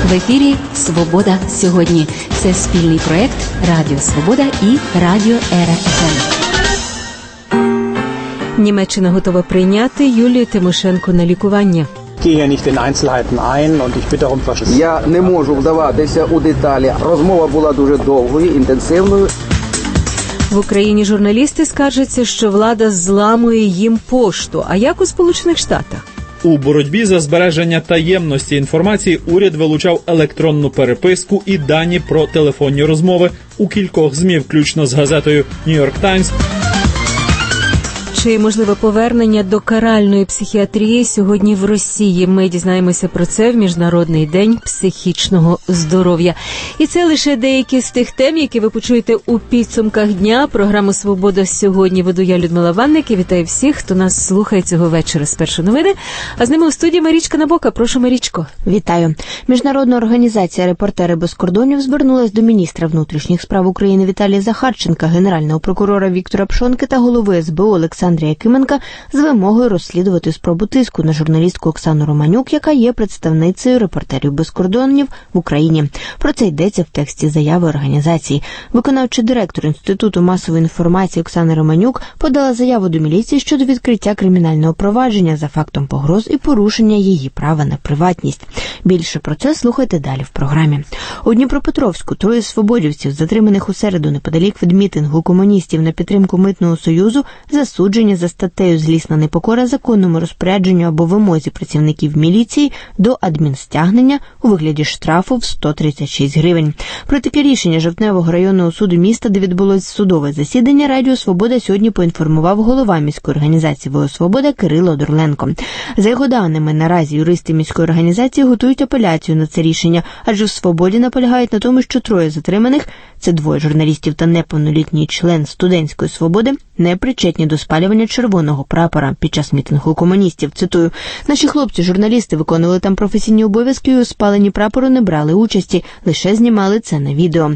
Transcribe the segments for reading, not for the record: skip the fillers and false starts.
В ефірі «Свобода сьогодні». Це спільний проєкт Радіо Свобода і Радіо Ера ФМ. Німеччина готова прийняти Юлію Тимошенко на лікування. Я не можу вдаватися у деталі. Розмова була дуже довгою, інтенсивною. В Україні журналісти скаржаться, що влада зламує їм пошту. А як у Сполучених Штатах? У боротьбі за збереження таємності інформації уряд вилучав електронну переписку і дані про телефонні розмови у кількох ЗМІ, включно з газетою New York Times. Чи можливе повернення до каральної психіатрії сьогодні в Росії? Ми дізнаємося про це в Міжнародний день психічного здоров'я. І це лише деякі з тих тем, які ви почуєте у підсумках дня. Програму «Свобода сьогодні» веду я, Людмила Ванник, і вітаю всіх, хто нас слухає цього вечора. Спершу новини, а з ними у студії Марічка Набока. Прошу, Марічко. Вітаю. Міжнародна організація «Репортери без кордонів» звернулась до міністра внутрішніх справ України Віталія Захарченка, генерального прокурора Віктора Пшонки та голови СБУ Олександра Якименка з вимогою розслідувати спробу тиску на журналістку Оксану Романюк, яка є представницею «Репортерів без кордонів» в Україні. Про це йдеться в тексті заяви організації. Виконавчий директор Інституту масової інформації Оксана Романюк подала заяву до міліції щодо відкриття кримінального провадження за фактом погроз і порушення її права на приватність. Більше про це слухайте далі в програмі. У Дніпропетровську троє свободівців, затриманих у середу неподалік від мітингу комуністів на підтримку Митного союзу, засуджені за статтею «Злісна непокора законному розпорядженню або вимозі працівників міліції до адмінстягнення у вигляді штрафу в 136 гривень. Про таке рішення Жовтневого районного суду міста, де відбулось судове засідання, Радіо Свобода сьогодні поінформував голова міської організації «ВО Свобода» Кирило Дорленко. За його даними, наразі юристи міської організації готують апеляцію на це рішення, адже в «Свободі» наполягають на тому, що троє затриманих – це двоє журналістів та неповнолітній член студентської «Свободи» – не причетні до спалювання червоного прапора під час мітингу комуністів. Цитую: «Наші хлопці-журналісти виконували там професійні обов'язки і у спаленні прапору не брали участі, лише знімали це на відео»,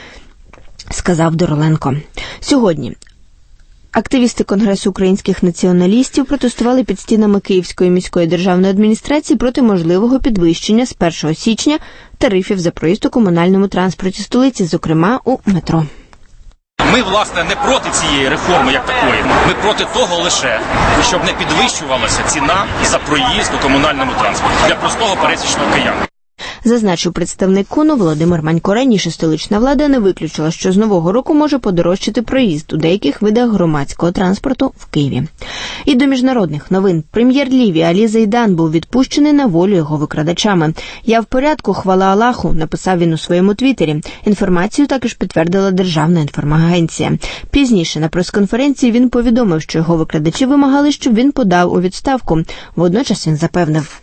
– сказав Дороленко. Сьогодні активісти Конгресу українських націоналістів протестували під стінами Київської міської державної адміністрації проти можливого підвищення з 1 січня тарифів за проїзд у комунальному транспорті столиці, зокрема у метро. Ми, власне, не проти цієї реформи як такої. Ми проти того лише, щоб не підвищувалася ціна за проїзд у комунальному транспорті для простого пересічного киянина. Зазначив представник КУНу Володимир Манько. Раніше столична влада не виключила, що з нового року може подорожчати проїзд у деяких видах громадського транспорту в Києві. І до міжнародних новин. Прем'єр Лівії Алі Зайдан був відпущений на волю його викрадачами. «Я в порядку, хвала Аллаху», написав він у своєму твіттері. Інформацію також підтвердила Державна інформагенція. Пізніше на прес-конференції він повідомив, що його викрадачі вимагали, щоб він подав у відставку. Водночас він запевнив: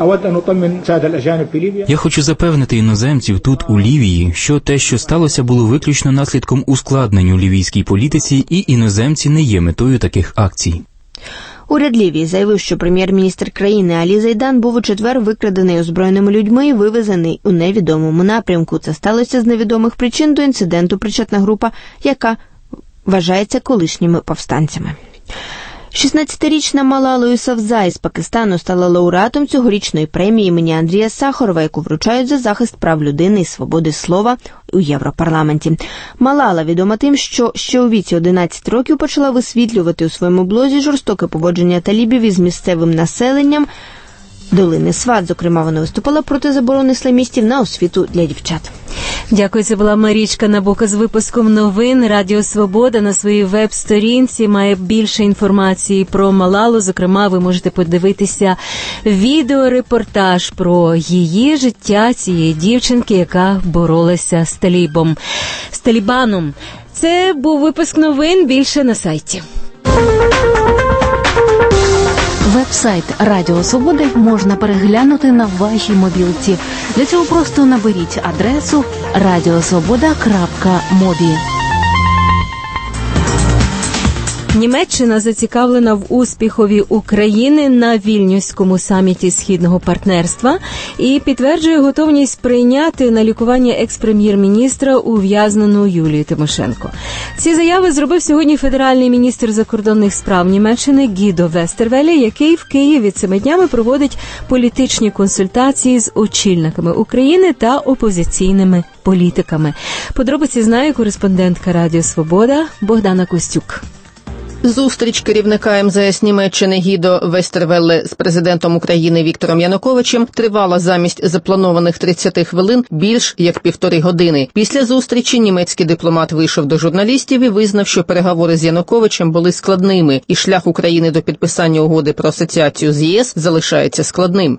«Я хочу запевнити іноземців тут, у Лівії, що те, що сталося, було виключно наслідком ускладнень у лівійській політиці, і іноземці не є метою таких акцій». Уряд Лівії заявив, що прем'єр-міністр країни Алі Зайдан був у четвер викрадений озброєними людьми і вивезений у невідомому напрямку. Це сталося з невідомих причин. До інциденту причетна група, яка вважається колишніми повстанцями. 16-річна Малала Юсафзай з Пакистану стала лауреатом цьогорічної премії імені Андрія Сахарова, яку вручають за захист прав людини і свободи слова у Європарламенті. Малала відома тим, що ще у віці 11 років почала висвітлювати у своєму блозі жорстоке поводження талібів із місцевим населенням долини Сват. Зокрема, вона виступала проти заборони ісламістів на освіту для дівчат. Дякую, це була Марічка Набока з випуском новин. Радіо Свобода на своїй веб-сторінці має більше інформації про Малалу. Зокрема, ви можете подивитися відеорепортаж про її життя, цієї дівчинки, яка боролася з Талібаном. Це був випуск новин, більше на сайті. Веб-сайт Радіо Свободи можна переглянути на вашій мобілці. Для цього просто наберіть адресу radiosvoboda.mobi. Німеччина зацікавлена в успіхові України на Вільнюському саміті Східного партнерства і підтверджує готовність прийняти на лікування екс-прем'єр-міністра ув'язнену Юлію Тимошенко. Ці заяви зробив сьогодні федеральний міністр закордонних справ Німеччини Гідо Вестервеле, який в Києві цими днями проводить політичні консультації з очільниками України та опозиційними політиками. Подробиці знає кореспондентка Радіо Свобода Богдана Костюк. Зустріч керівника МЗС Німеччини Гідо Вестервелле з президентом України Віктором Януковичем тривала замість запланованих 30 хвилин більш як 1,5 години. Після зустрічі німецький дипломат вийшов до журналістів і визнав, що переговори з Януковичем були складними, і шлях України до підписання угоди про асоціацію з ЄС залишається складним.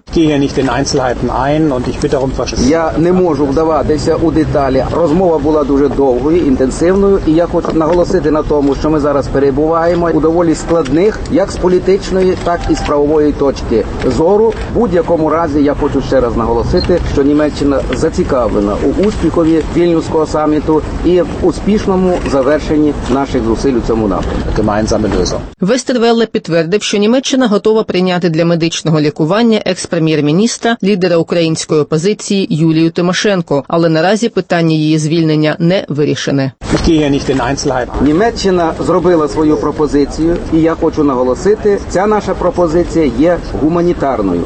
Я не можу вдаватися у деталі. Розмова була дуже довгою, інтенсивною, і я хочу наголосити на тому, що ми зараз перебуваємо у доволі складних, як з політичної, так і з правової точки зору. В будь-якому разі я хочу ще раз наголосити, що Німеччина зацікавлена у успіхові Вільнюського саміту і в успішному завершенні наших зусиль у цьому напрямку. Вестервелле підтвердив, що Німеччина готова прийняти для медичного лікування екс-прем'єр-міністра, лідера української опозиції Юлію Тимошенко, але наразі питання її звільнення не вирішене. Німеччина зробила свою пропозицію, і я хочу наголосити, ця наша пропозиція є гуманітарною.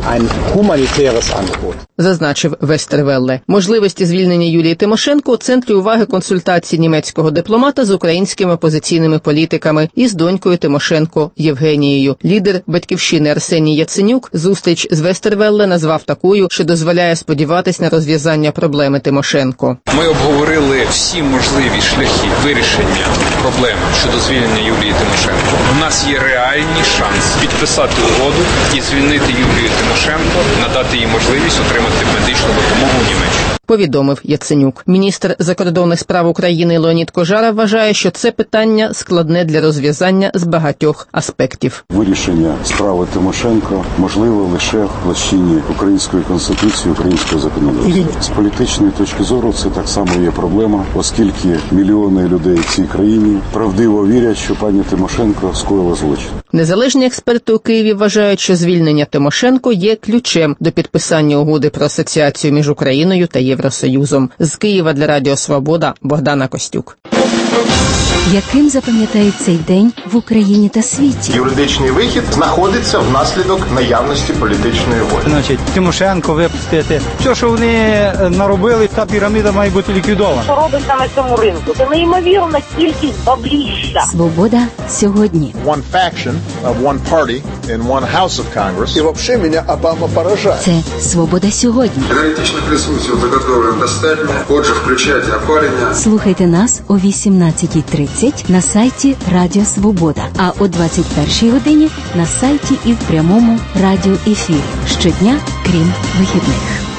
Зазначив Вестервелле. Можливості звільнення Юлії Тимошенко у центрі уваги консультацій німецького дипломата з українськими опозиційними політиками і з донькою Тимошенко Євгенією. Лідер «Батьківщини» Арсеній Яценюк зустріч з Вестервелле назвав такою, що дозволяє сподіватись на розв'язання проблеми Тимошенко. Ми обговорили всі можливі шляхи вирішення проблеми щодо звільнення Юлії Тимошенко. У нас є реальний шанс підписати угоду і звільнити Юлію Тимошенко, надати їй можливість отримати медичну допомогу в Німеччині. Повідомив Яценюк. Міністр закордонних справ України Леонід Кожара вважає, що це питання складне для розв'язання з багатьох аспектів. Вирішення справи Тимошенко можливо лише в площині української конституції, українського законодавства. З політичної точки зору це так само є проблема, оскільки мільйони людей в цій країні правдиво вірять, що пані Тимошенко скоїла злочин. Незалежні експерти у Києві вважають, що звільнення Тимошенко є ключем до підписання угоди про асоціацію між Україною та Євросоюзом. З Києва для Радіо Свобода Богдана Костюк. Яким запам'ятають цей день в Україні та світі? Юридичний вихід знаходиться внаслідок наявності політичної волі. Значить, Тимошенко випустити. Все, що вони наробили, та піраміда має бути ліквідована. Що робиться на цьому ринку? Це неймовірна кількість бабліща. Свобода сьогодні. One faction of one party in one house of Congress. І взагалі мене Обама поражає. Це Свобода сьогодні. Аналітичне присутствие заготовлено достатньо. Отже, включайте опалення. Слухайте нас о 18:30 на сайті Радіо Свобода, а о 21:00 годині на сайті і в прямому радіоефірі. Щодня, крім вихідних.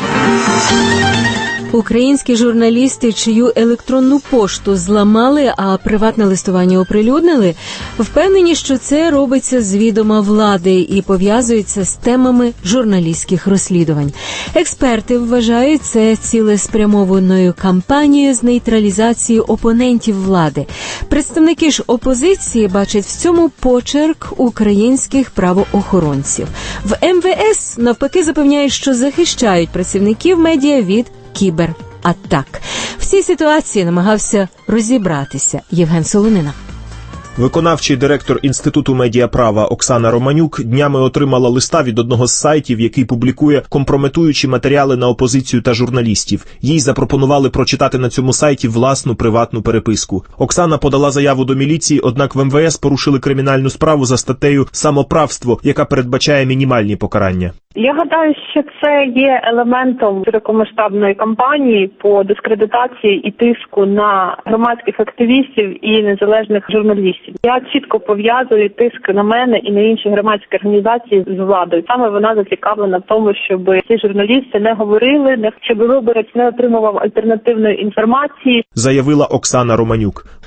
Українські журналісти, чию електронну пошту зламали, а приватне листування оприлюднили, впевнені, що це робиться з відома влади і пов'язується з темами журналістських розслідувань. Експерти вважають це цілеспрямованою кампанією з нейтралізації опонентів влади. Представники ж опозиції бачать в цьому почерк українських правоохоронців. В МВС навпаки запевняють, що захищають працівників медіа від кібератак. В цій ситуації намагався розібратися Євген Солонина. Виконавчий директор Інституту медіаправа Оксана Романюк днями отримала листа від одного з сайтів, який публікує компрометуючі матеріали на опозицію та журналістів. Їй запропонували прочитати на цьому сайті власну приватну переписку. Оксана подала заяву до міліції, однак в МВС порушили кримінальну справу за статтею «Самоправство», яка передбачає мінімальні покарання. Я гадаю, що це є елементом широкомасштабної кампанії по дискредитації і тиску на громадських активістів і незалежних журналістів. Я чітко пов'язую тиск на мене і на інші громадські організації з владою. Саме вона зацікавлена в тому, щоб ці журналісти не говорили, щоб виборець не отримував альтернативної інформації. Заявила Оксана Романюк.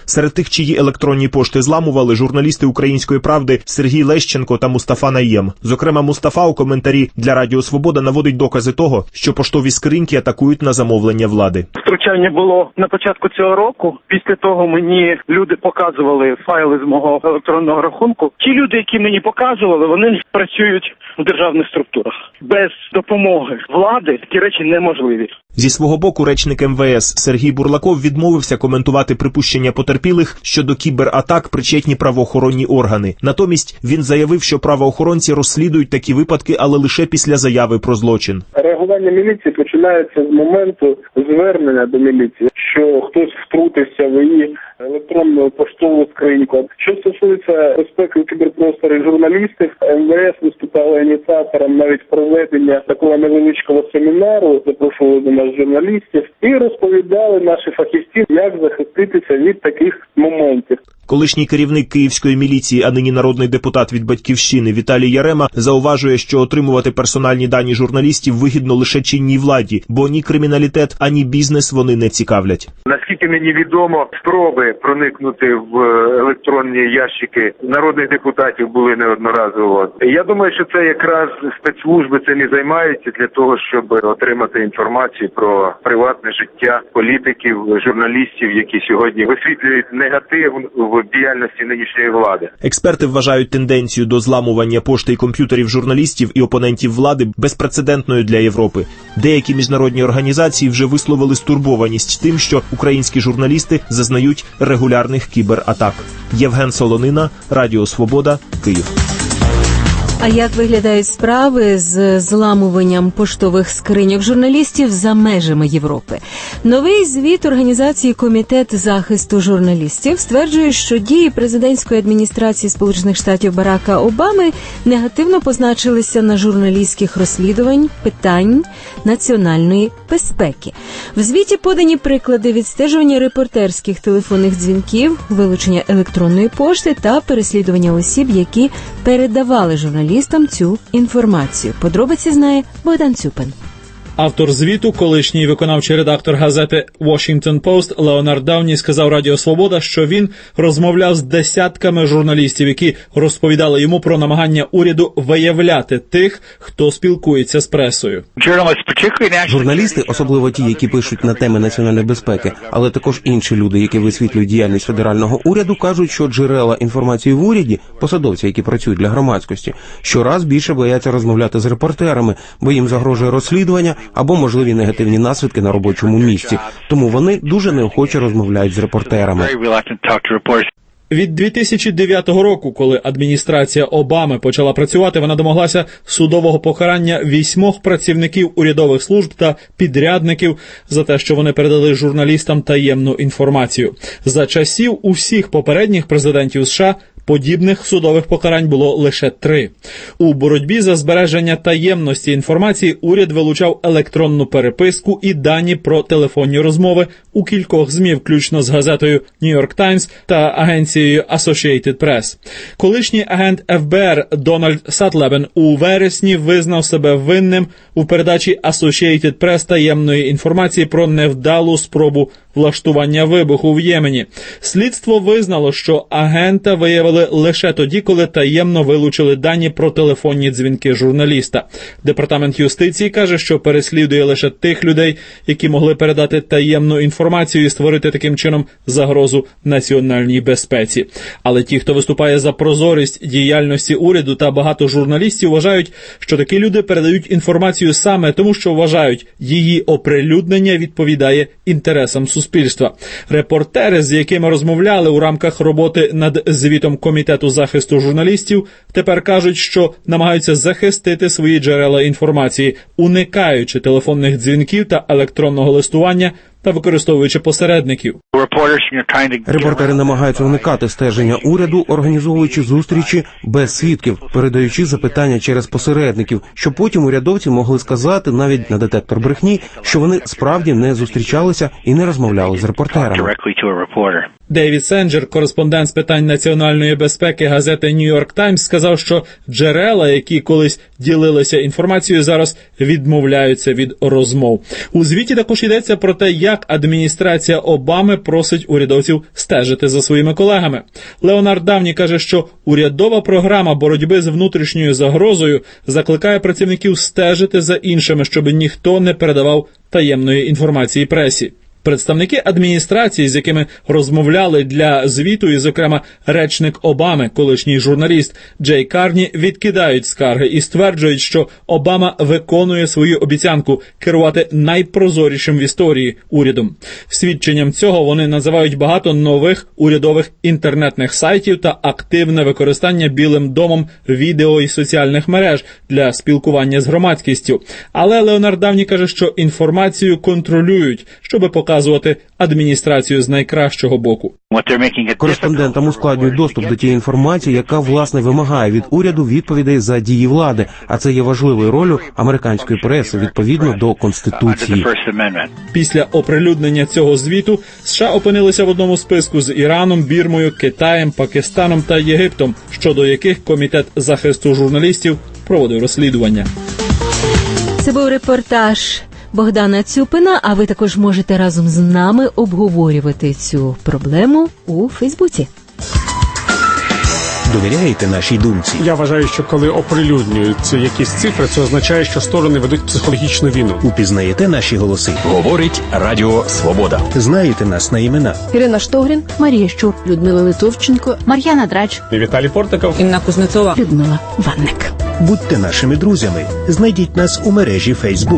Серед тих, чиї електронні пошти зламували, журналісти «Української правди» Сергій Лещенко та Мустафа Наєм. Зокрема, Мустафа у коментарі для Радіо Свобода наводить докази того, що поштові скриньки атакують на замовлення влади. Втручання було на початку цього року. Після того мені люди показували файли з мого електронного рахунку. Ті люди, які мені показували, вони працюють в державних структурах. Без допомоги влади такі речі неможливі. Зі свого боку, речник МВС Сергій Бурлаков відмовився коментувати припущення потерпілих, що до кібератак причетні правоохоронні органи. Натомість він заявив, що правоохоронці розслідують такі випадки, але лише після заяви про злочин. Реагування міліції починається з моменту звернення до міліції, що хтось втрутився в її електронну поштову скриньку. Що стосується безпеки у кіберпросторі журналістів, МВС виступала ініціатором навіть проведення такого невеличкого семінару, запрошували до нас журналістів і розповідали наші фахівці, як захиститися від таких моментів. Колишній керівник київської міліції, а нині народний депутат від «Батьківщини» Віталій Ярема зауважує, що отримувати персональні дані журналістів вигідно лише чинній владі, бо ні криміналітет, ані бізнес вони не цікавлять. Наскільки мені відомо, спроби проникнути в електронні ящики народних депутатів були неодноразово. Я думаю, що це якраз спецслужби цим і займаються для того, щоб отримати інформацію про приватне життя політиків, журналістів, які сьогодні висвітлюють негатив в діяльності нинішньої влади. Експерти вважають тенденцію до зламування пошти і комп'ютерів журналістів і опонентів влади безпрецедентною для Європи. Деякі міжнародні організації вже висловили стурбованість тим, що українські журналісти зазнають регулярних кібератак. Євген Солонина, Радіо Свобода, Київ. А як виглядають справи з зламуванням поштових скриньок журналістів за межами Європи? Новий звіт організації Комітет захисту журналістів стверджує, що дії президентської адміністрації Сполучених Штатів Барака Обами негативно позначилися на журналістських розслідувань питань національної безпеки. В звіті подані приклади відстежування репортерських телефонних дзвінків, вилучення електронної пошти та переслідування осіб, які передавали журналістам цю інформацію. Подробиці знає Богдан Цюпин. Автор звіту, колишній виконавчий редактор газети Washington Post Леонард Дауні сказав Радіо Свобода, що він розмовляв з десятками журналістів, які розповідали йому про намагання уряду виявляти тих, хто спілкується з пресою. Журналісти, особливо ті, які пишуть на теми національної безпеки, але також інші люди, які висвітлюють діяльність федерального уряду, кажуть, що джерела інформації в уряді, посадовці, які працюють для громадськості, щораз більше бояться розмовляти з репортерами, бо їм загрожує розслідування або можливі негативні наслідки на робочому місці. Тому вони дуже неохоче розмовляють з репортерами. Від 2009 року, коли адміністрація Обами почала працювати, вона домоглася судового покарання 8 працівників урядових служб та підрядників за те, що вони передали журналістам таємну інформацію. За часів усіх попередніх президентів США подібних судових покарань було лише 3. У боротьбі за збереження таємності інформації уряд вилучав електронну переписку і дані про телефонні розмови у кількох ЗМІ, включно з газетою New York Times та агенцією Associated Press. Колишній агент ФБР Дональд Сатлебен у вересні визнав себе винним у передачі Associated Press таємної інформації про невдалу спробу влаштування вибуху в Ємені. Слідство визнало, що агента виявили лише тоді, коли таємно вилучили дані про телефонні дзвінки журналіста. Департамент юстиції каже, що переслідує лише тих людей, які могли передати таємну інформацію і створити таким чином загрозу національній безпеці. Але ті, хто виступає за прозорість діяльності уряду, та багато журналістів вважають, що такі люди передають інформацію саме тому, що вважають, її оприлюднення відповідає інтересам суспільства. Репортери, з якими розмовляли у рамках роботи над звітом Комітету захисту журналістів, тепер кажуть, що намагаються захистити свої джерела інформації, уникаючи телефонних дзвінків та електронного листування та використовуючи посередників. Репортери намагаються уникати стеження уряду, організовуючи зустрічі без свідків, передаючи запитання через посередників, щоб потім урядовці могли сказати навіть на детектор брехні, що вони справді не зустрічалися і не розмовляли з репортерами. Дейвід Сенджер, кореспондент з питань національної безпеки газети «Нью-Йорк Таймс», сказав, що джерела, які колись ділилися інформацією, зараз відмовляються від розмов. У звіті також йдеться про те, як адміністрація Обами просить урядовців стежити за своїми колегами. Леонард Давні каже, що урядова програма боротьби з внутрішньою загрозою закликає працівників стежити за іншими, щоб ніхто не передавав таємної інформації пресі. Представники адміністрації, з якими розмовляли для звіту, і, зокрема, речник Обами, колишній журналіст Джей Карні, відкидають скарги і стверджують, що Обама виконує свою обіцянку керувати найпрозорішим в історії урядом. Свідченням цього вони називають багато нових урядових інтернетних сайтів та активне використання Білим домом відео і соціальних мереж для спілкування з громадськістю. Але Леонард Давні каже, що інформацію контролюють, щоб показувати адміністрацію з найкращого боку. Кореспондентам ускладнюють доступ до тієї інформації, яка, власне, вимагає від уряду відповідей за дії влади, а це є важливою ролью американської преси відповідно до Конституції. Після оприлюднення цього звіту США опинилися в одному списку з Іраном, Бірмою, Китаєм, Пакистаном та Єгиптом, щодо яких Комітет захисту журналістів проводив розслідування. Це був репортаж Богдана Цюпина, а ви також можете разом з нами обговорювати цю проблему у Фейсбуці. Довіряєте нашій думці? Я вважаю, що коли оприлюднюються якісь цифри, це означає, що сторони ведуть психологічну війну. Упізнаєте наші голоси? Говорить Радіо Свобода. Знаєте нас на імена? Ірина Штогрін, Марія Щур, Людмила Литовченко, Мар'яна Драч, Віталій Портников, Інна Кузнецова, Людмила Ванник. Будьте нашими друзями. Знайдіть нас у мережі Фейсбук.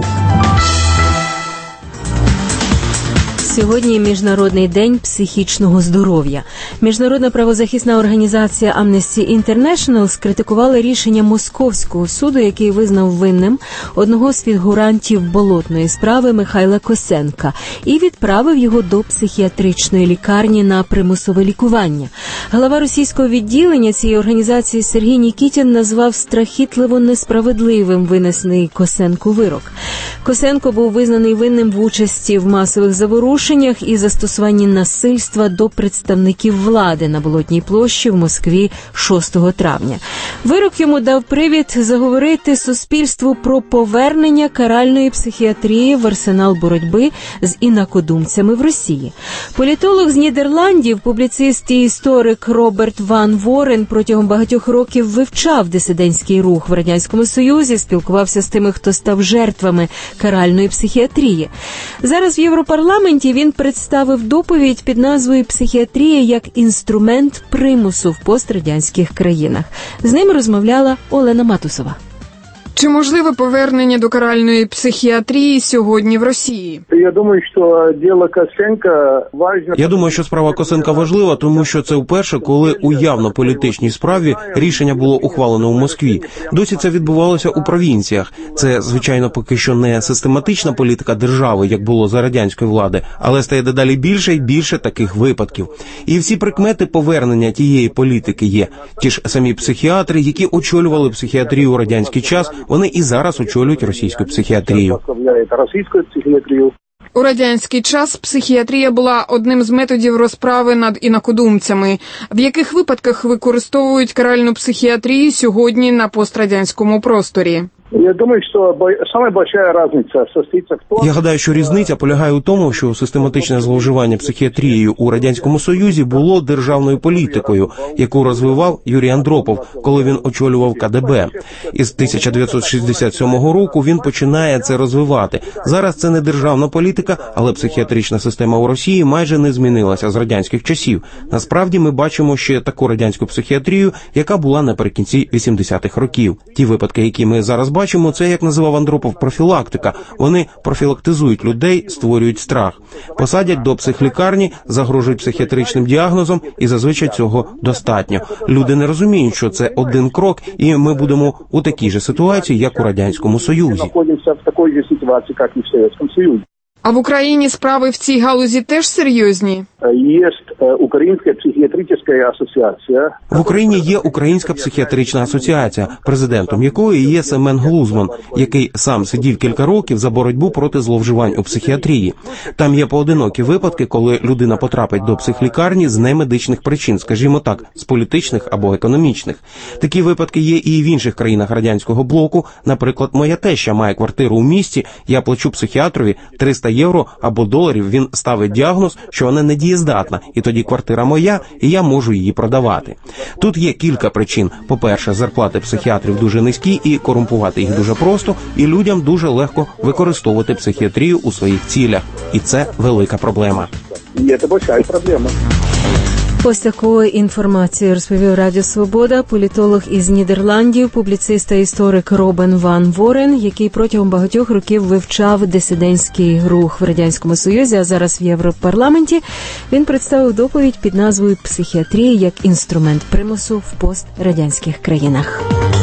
Сьогодні Міжнародний день психічного здоров'я. Міжнародна правозахисна організація Amnesty International скритикувала рішення Московського суду, який визнав винним одного з фігурантів болотної справи Михайла Косенка і відправив його до психіатричної лікарні на примусове лікування. Глава російського відділення цієї організації Сергій Нікітін назвав страхітливо несправедливим винесений Косенку вирок. Косенко був визнаний винним в участі в масових заворушеннях і застосуванні насильства до представників влади на Болотній площі в Москві 6 травня. Вирок йому дав привід заговорити суспільству про повернення каральної психіатрії в арсенал боротьби з інакодумцями в Росії. Політолог з Нідерландів, публіцист і історик Роберт Ван Ворен протягом багатьох років вивчав дисидентський рух в Радянському Союзі, спілкувався з тими, хто став жертвами каральної психіатрії. Зараз в Європарламенті він представив доповідь під назвою «Психіатрія як інструмент примусу в пострадянських країнах». З ним розмовляла Олена Матусова. Чи можливе повернення до каральної психіатрії сьогодні в Росії? Я думаю, що діло Косенка важливо. Я думаю, що справа Косенка важлива, тому що це вперше, коли у явно політичній справі рішення було ухвалено у Москві. Досі це відбувалося у провінціях. Це, звичайно, поки що не систематична політика держави, як було за радянської влади, але стає дедалі більше і більше таких випадків. І всі прикмети повернення тієї політики є. Ті ж самі психіатри, які очолювали психіатрію у радянський час, вони і зараз очолюють російську психіатрію. У радянський час психіатрія була одним з методів розправи над інакодумцями. В яких випадках використовують каральну психіатрію сьогодні на пострадянському просторі? Я думаю, що самая большая разница состоится в том... Я гадаю, що різниця полягає у тому, що систематичне зловживання психіатрією у Радянському Союзі було державною політикою, яку розвивав Юрій Андропов, коли він очолював КДБ. Із 1967 року він починає це розвивати. Зараз це не державна політика, але психіатрична система у Росії майже не змінилася з радянських часів. Насправді ми бачимо ще таку радянську психіатрію, яка була наприкінці 80-х років. Ті випадки, які ми зараз бачимо, це, як називав Андропов, профілактика. Вони профілактизують людей, створюють страх. Посадять до психлікарні, загрожують психіатричним діагнозом, і зазвичай цього достатньо. Люди не розуміють, що це один крок, і ми будемо у такій же ситуації, як у Радянському Союзі. А в Україні справи в цій галузі теж серйозні? Есть Украинская психиатрическая ассоциация. В Україні є Українська психіатрична асоціація, президентом якої є Семен Глузман, який сам сидів кілька років за боротьбу проти зловживань у психіатрії. Там є поодинокі випадки, коли людина потрапить до психлікарні з немедичних причин, скажімо так, з політичних або економічних. Такі випадки є і в інших країнах радянського блоку. Наприклад, моя теща має квартиру у місті, я плачу психіатрові 300 євро або доларів, він ставить діагноз, що вона недієздатна, і тоді квартира моя, і я можу її продавати. Тут є кілька причин. По-перше, зарплати психіатрів дуже низькі і корумпувати їх дуже просто, і людям дуже легко використовувати психіатрію у своїх цілях. І це велика проблема. І це велика проблема. Ось такою інформацією розповів Радіо Свобода політолог із Нідерландів, публіцист та історик Робен Ван Ворен, який протягом багатьох років вивчав дисидентський рух в Радянському Союзі, а зараз в Європарламенті. Він представив доповідь під назвою «Психіатрія як інструмент примусу в пострадянських країнах».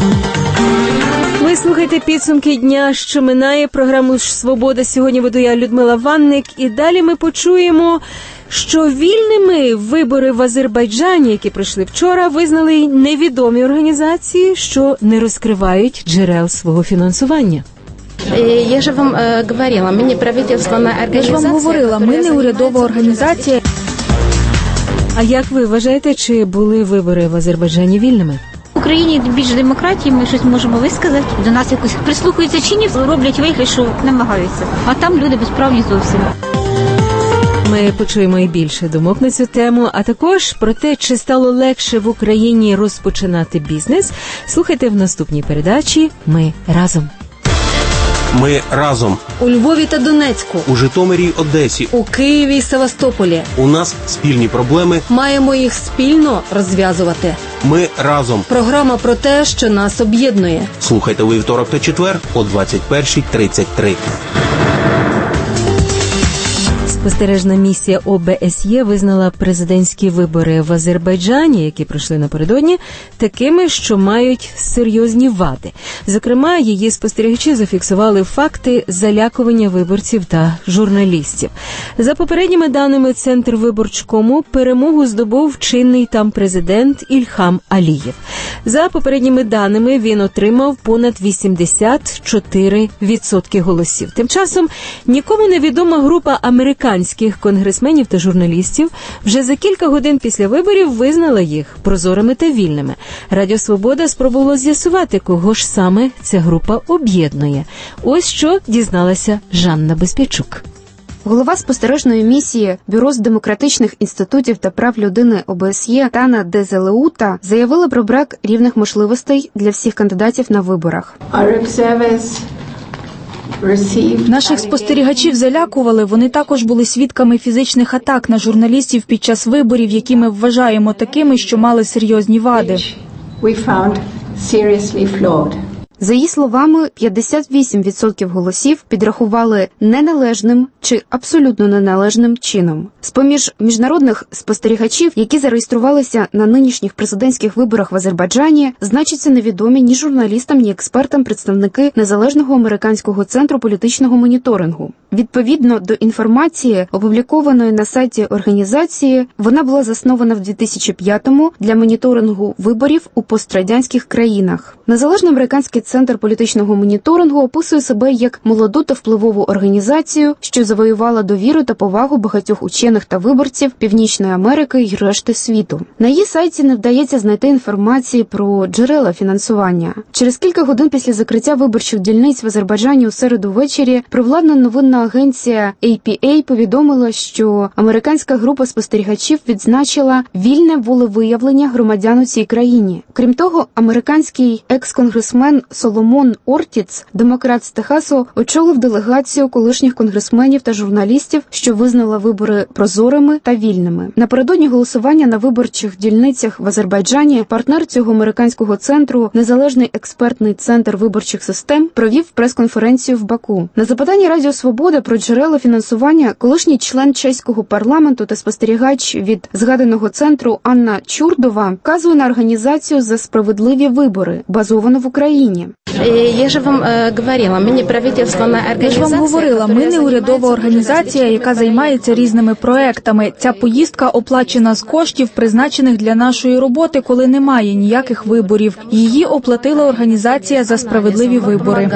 Ви слухаєте підсумки дня, що минає. Програму «Свобода» сьогодні веду я, Людмила Ванник. І далі ми почуємо, що вільними вибори в Азербайджані, які пройшли вчора, визнали невідомі організації, що не розкривають джерел свого фінансування. Я ж вам говорила, ми не правительственна організація. Я ж вам говорила, ми не урядова організація. А як ви вважаєте, чи були вибори в Азербайджані вільними? В Україні більш демократії, ми щось можемо висказати. До нас якось прислухаються чи ні, роблять вигляд, що намагаються. А там люди безправні зовсім. Ми почуємо і більше думок на цю тему, а також про те, чи стало легше в Україні розпочинати бізнес. Слухайте в наступній передачі «Ми разом». Ми разом. У Львові та Донецьку. У Житомирі й Одесі. У Києві й Севастополі. У нас спільні проблеми. Маємо їх спільно розв'язувати. Ми разом. Програма про те, що нас об'єднує. Слухайте у вівторок та четвер о 21:33. Спостережна місія ОБСЄ визнала президентські вибори в Азербайджані, які пройшли напередодні, такими, що мають серйозні вади. Зокрема, її спостерігачі зафіксували факти залякування виборців та журналістів. За попередніми даними Центр Виборчкому, перемогу здобув чинний там президент Ільхам Алієв. За попередніми даними, він отримав понад 84% голосів. Тим часом нікому невідома група американських конгресменів та журналістів вже за кілька годин після виборів визнала їх прозорими та вільними. Радіо Свобода спробувало з'ясувати, кого ж саме ця група об'єднує. Ось що дізналася Жанна Безпячук. Голова спостережної місії Бюро з демократичних інститутів та прав людини ОБСЄ Тана Дезелеута заявила про брак рівних можливостей для всіх кандидатів на виборах. Наших спостерігачів залякували, вони також були свідками фізичних атак на журналістів під час виборів, які ми вважаємо такими, що мали серйозні вади. За її словами, 58% голосів підрахували неналежним чи абсолютно неналежним чином. З-поміж міжнародних спостерігачів, які зареєструвалися на нинішніх президентських виборах в Азербайджані, значаться невідомі ні журналістам, ні експертам представники Незалежного американського центру політичного моніторингу. Відповідно до інформації, опублікованої на сайті організації, вона була заснована в 2005-му для моніторингу виборів у пострадянських країнах. Незалежний американський центр політичного моніторингу описує себе як молоду та впливову організацію, що завоювала довіру та повагу багатьох учених та виборців Північної Америки й решти світу. На її сайті не вдається знайти інформації про джерела фінансування. Через кілька годин після закриття виборчих дільниць в Азербайджані у середу ввечері провладна новинна агенція APA повідомила, що американська група спостерігачів відзначила вільне волевиявлення громадян у цій країні. Крім того, американський екс-конгресмен Соломон Ортіц, демократ з Техасу, очолив делегацію колишніх конгресменів та журналістів, що визнала вибори прозорими та вільними. Напередодні голосування на виборчих дільницях в Азербайджані партнер цього американського центру, Незалежний експертний центр виборчих систем, провів прес-конференцію в Баку. На запитання Радіо Свобода про джерела фінансування колишній член чеського парламенту та спостерігач від згаданого центру Анна Чурдова вказує на організацію «За справедливі вибори», базовану в Україні. голосуванні. Я ж вам говорила, ми не правительственна організація. Я ж вам говорила, ми не урядова організація, яка займається різними проектами. Ця поїздка оплачена з коштів, призначених для нашої роботи, коли немає ніяких виборів. Її оплатила організація «За справедливі вибори».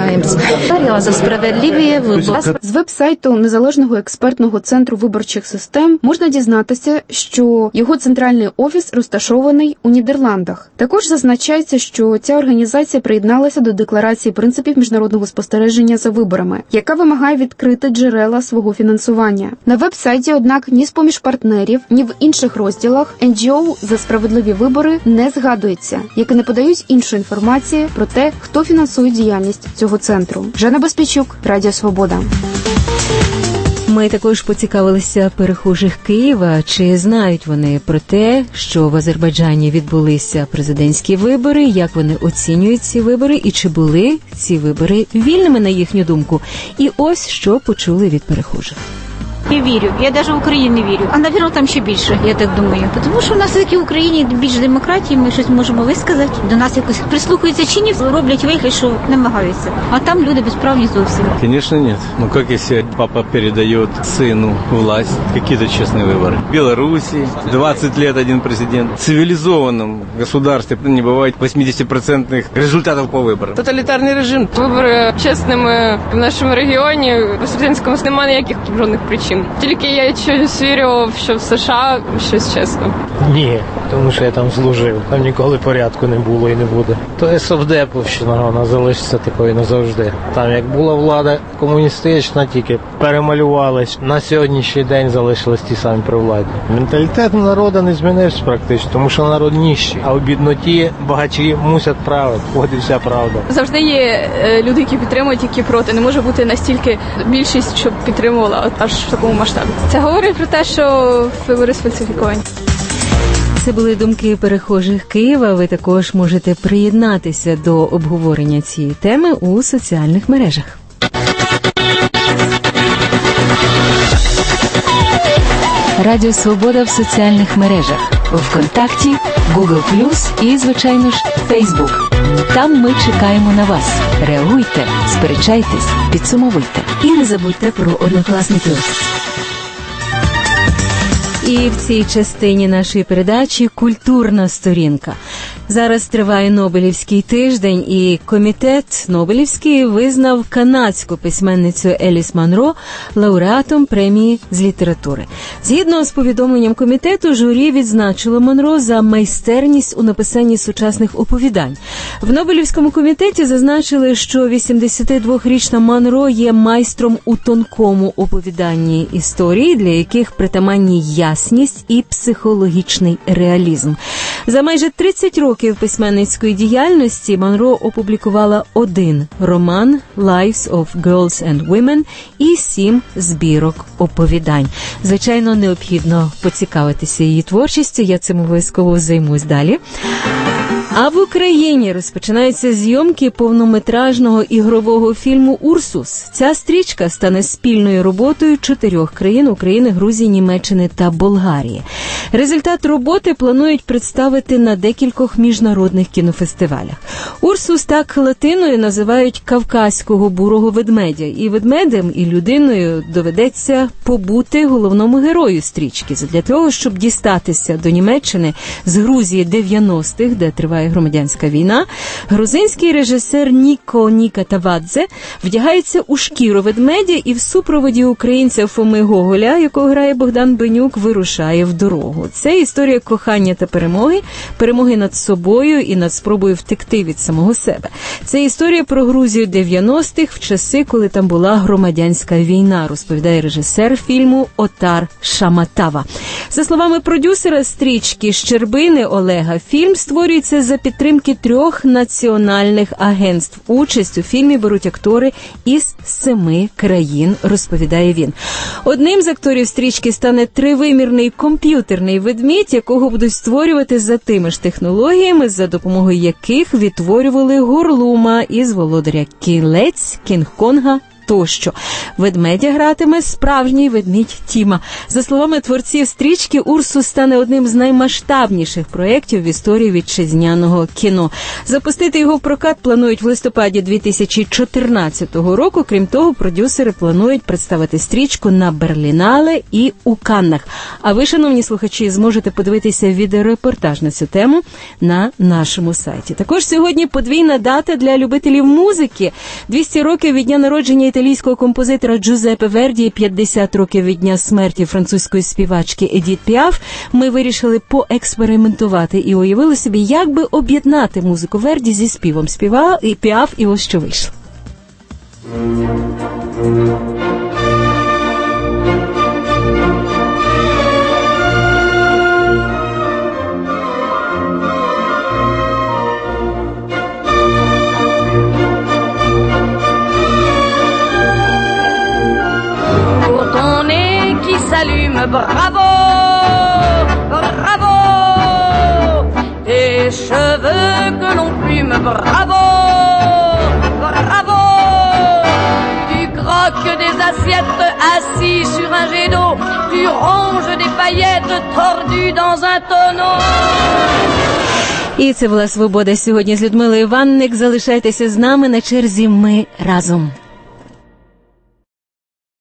З веб-сайту Незалежного експертного центру виборчих систем можна дізнатися, що його центральний офіс розташований у Нідерландах. Також зазначається, що ця організація приєдналася до Декларації принципів міжнародного спостереження за виборами, яка вимагає відкрити джерела свого фінансування. На веб-сайті, однак, ні з-поміж партнерів, ні в інших розділах NGO «За справедливі вибори» не згадується, як і не подають іншої інформації про те, хто фінансує діяльність цього центру. Жанна Безпечук, Радіо Свобода. Ми також поцікавилися перехожих Києва, чи знають вони про те, що в Азербайджані відбулися президентські вибори, як вони оцінюють ці вибори і чи були ці вибори вільними, на їхню думку. І ось що почули від перехожих. Я вірю, я навіть в Україні вірю, а, навірно, там ще більше, я так думаю. Тому що в нас таки в Україні більш демократії, ми щось можемо висказати, до нас якось прислухаються чи ні, роблять вигляд, що намагаються. А там люди безправні зовсім. Конечно, нет. Ну, как если папа передает сыну власть, какие-то честные выборы. В Беларуси 20 лет один президент. В цивилизованном государстве не бывает 80% результатов по выборам. Тоталітарний режим. Вибори чесними в нашому регіоні, в Освітянському немає ніяких жодних причин. Тільки я чогось вірю, що в США щось чесно. Ні, тому що я там служив. Там ніколи порядку не було і не буде. То СовДеповщина, вона залишиться такою назавжди. Там як була влада комуністична, тільки перемалювалась. На сьогоднішній день залишились ті самі привладні. Менталітет народу не змінився практично, тому що народ ніщий. А в бідноті багачі мусять правити. От і вся правда. Завжди є люди, які підтримують, які проти. Не може бути настільки більшість, щоб підтримувала аж в такому масштабі. Це говорить про те, що вибори сфальсифіковані. Це були думки перехожих Києва. Ви також можете приєднатися до обговорення цієї теми у соціальних мережах. Радіо Свобода в соціальних мережах. ВКонтакті, Google+, і, звичайно ж, Facebook. Там ми чекаємо на вас. Реагуйте, сперечайтесь, підсумовуйте. І не забудьте про однокласників. І в цій частині нашої передачі «Культурна сторінка». Зараз триває Нобелівський тиждень, і комітет Нобелівський визнав канадську письменницю Еліс Монро лауреатом премії з літератури. Згідно з повідомленням комітету, журі відзначило Монро за майстерність у написанні сучасних оповідань. В Нобелівському комітеті зазначили, що 82-річна Монро є майстром у тонкому оповіданні історії, для яких притаманні ясність і психологічний реалізм. За майже 30 років письменницької діяльності Монро опублікувала 1 роман «Lives of Girls and Women» і 7 збірок оповідань. Звичайно, необхідно поцікавитися її творчістю, я цим обов'язково займусь далі. А в Україні розпочинаються зйомки повнометражного ігрового фільму «Урсус». Ця стрічка стане спільною роботою 4 країн – України, Грузії, Німеччини та Болгарії. Результат роботи планують представити на декількох міжнародних кінофестивалях. «Урсус» так латиною називають кавказького бурого ведмедя. І ведмедем, і людиною доведеться побути головному герою стрічки. Для того, щоб дістатися до Німеччини з Грузії 90-х, де триває громадянська війна, грузинський режисер Ніко Нікатавадзе вдягається у шкіру ведмедя і в супроводі українця Фоми Гоголя, якого грає Богдан Бенюк, вирушає в дорогу. Це історія кохання та перемоги над собою і над спробою втекти від самого себе. Це історія про Грузію 90-х, в часи, коли там була громадянська війна, розповідає режисер фільму Отар Шаматава. За словами продюсера стрічки Щербини Олега, фільм створюється за підтримки 3 національних агентств. Участь у фільмі беруть актори із 7 країн, розповідає він. Одним з акторів стрічки стане тривимірний комп'ютерний ведмідь, якого будуть створювати за тими ж технологіями, за допомогою яких відтворювали Горлума із Володаря Кілець, Кінг-Конга тощо. Ведмедя гратиме справжній ведмідь Тіма. За словами творців стрічки, «Урсус» стане одним з наймасштабніших проєктів в історії вітчизняного кіно. Запустити його в прокат планують в листопаді 2014 року. Крім того, продюсери планують представити стрічку на Берлінале і у Каннах. А ви, шановні слухачі, зможете подивитися відеорепортаж на цю тему на нашому сайті. Також сьогодні подвійна дата для любителів музики. 200 років від дня народження італійського композитора Джузеппе Верді і 50 років від дня смерті французької співачки Едіт Піаф. Ми вирішили поекспериментувати і уявили собі, як би об'єднати музику Верді зі співом і Піаф, і ось що вийшло. S'allume, bravo, bravo, tes cheveux que l'on plume, bravo, bravo, tu croques des assiettes assis sur un jet d'eau, tu ronges des paillettes tordues dans un tonneau. І це була «Свобода» сьогодні з Людмилою Іванник. Залишайтеся з нами, на черзі «Ми разом».